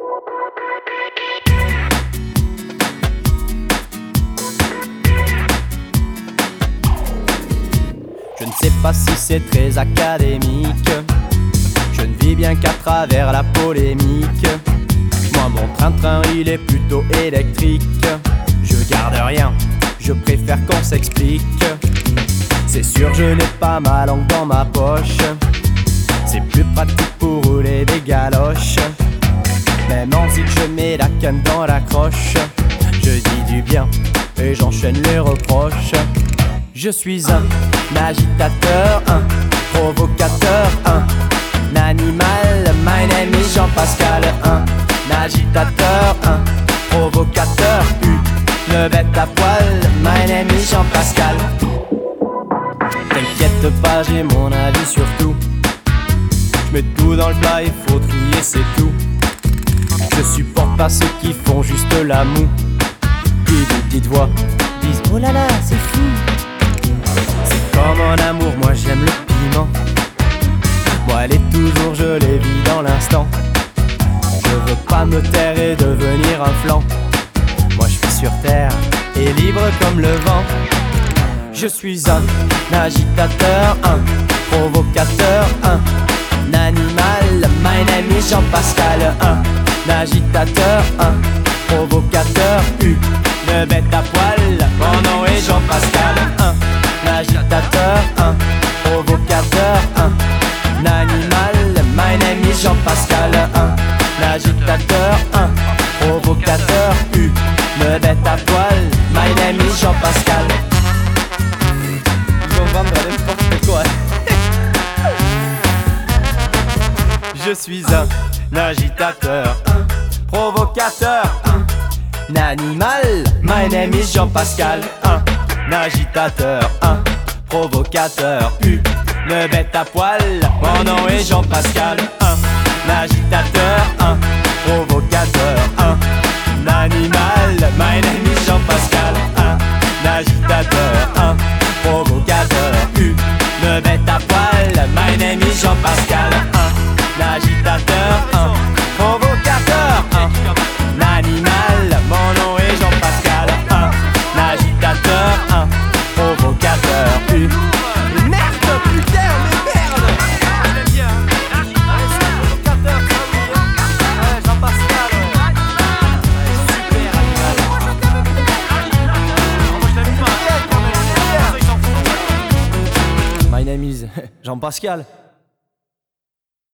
Je ne sais pas si c'est très académique, je ne vis bien qu'à travers la polémique. Moi mon train-train il est plutôt électrique. Je garde rien, je préfère qu'on s'explique. C'est sûr je n'ai pas ma langue dans ma poche, c'est plus pratique pour rouler des galoches. Même en zig je mets la canne dans la croche. Je dis du bien et j'enchaîne les reproches. Je suis un agitateur, un provocateur, un animal. My name is Jean-Pascal. Un agitateur, un provocateur, une bête à poil. My name is Jean-Pascal. T'inquiète pas, j'ai mon avis sur tout. Je mets tout dans le plat, il faut trier, c'est tout. Je supporte pas ceux qui font juste la moue, qui d'une petite voix disent oh là là, c'est fou. C'est comme en amour, moi j'aime le piment. Moi elle est toujours, je les vis dans l'instant. Je veux pas me taire et devenir un flanc. Moi je suis sur terre et libre comme le vent. Je suis un agitateur, un provocateur, un animal. My name is Jean-Pascal. Un agitateur, un provocateur, une bête à poil. Mon nom est Jean-Pascal. Un agitateur, un provocateur, un animal. My name is Jean-Pascal. Un agitateur, un provocateur, une bête à poil. My name is Jean-Pascal. Ils vont vendre n'importe quoi. Je suis un agitateur, un provocateur, un animal. My name is Jean-Pascal. Un agitateur, un provocateur, une bête à poil. Mon nom est Jean-Pascal. Un agitateur, un provocateur, un animal. My name is Jean-Pascal. Un agitateur, un provocateur, une bête à poil. My name is Jean-Pascal. Un agitateur, un provocateur, un animal. Mon nom est Jean-Pascal. Un agitateur, un provocateur, une merde, putain, mais merde. Jean-Pascal, super animal. My name is Jean-Pascal.